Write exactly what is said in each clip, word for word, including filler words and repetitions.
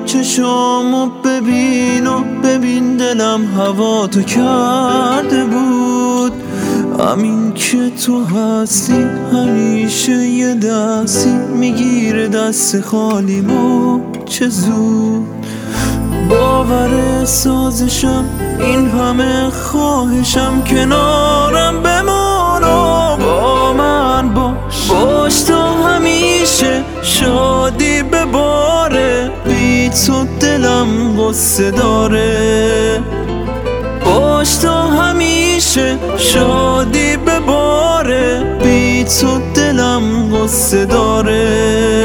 چشامو ببین و ببین دلم هوا تو کرده بود. همین که تو هستی همیشه یه دستی میگیره دست خالیمو چه زود. باور سازشم این همه خواهشم کنارم بمان و با من باش. باش تا همیشه شادی بباره، بی تو دلم غصه داره. باش تا همیشه شادی بباره، بی تو دلم غصه داره.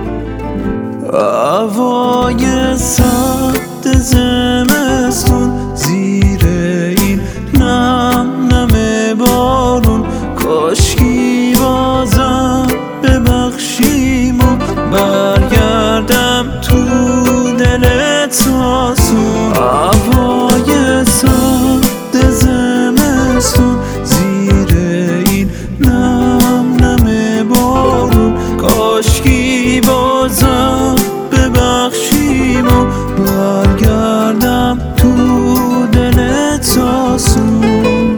هوای سرد زمستون زیر این نم نم بارون، کاشکی بازم ببخشیم و برگردم تو دلت آسون. هوای سرد زمستون زیر این نم نم بارون، کاشکی بازم ببخشیم و برگردم تو دلت آسون.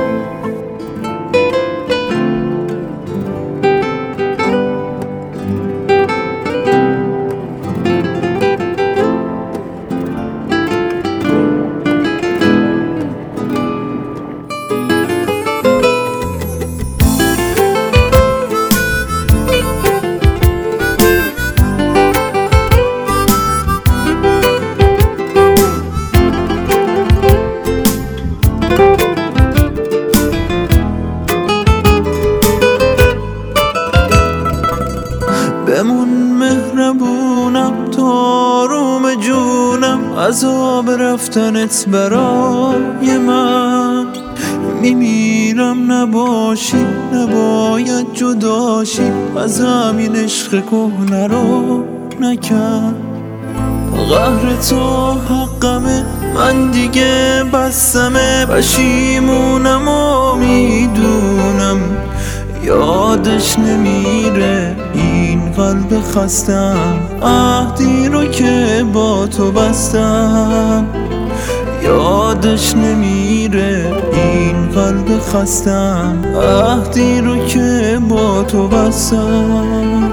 بمون مهربونم تا آروم جونم، عذاب رفتنت برای من. میمیرم نباشی نباید جداشی، از همین عشق کهنه رو نکن. قهر تو حقمه من دیگه بسمه، پشیمونم و میدونم یادش نمیره این قلب خستم، عهدی رو که با تو بستم. یادش نمیره این قلب خستم، عهدی رو که با تو بستم.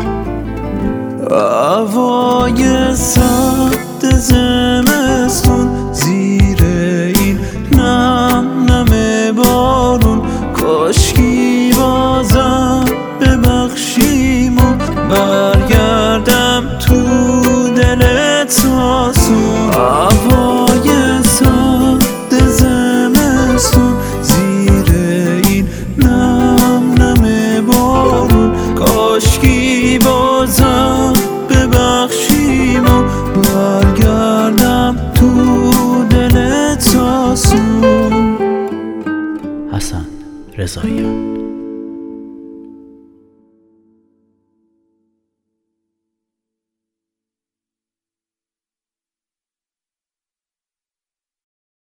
هوای سرد زمستون زیر این نم نم بارون، کاشکی بازم ببخشیم و برگردم تو دلت آسون. هوای سرد زمستون زیر این نم نم بارون، کاشکی بازم ببخشیم و برگردم تو دلت آسون. حسن رضاییان.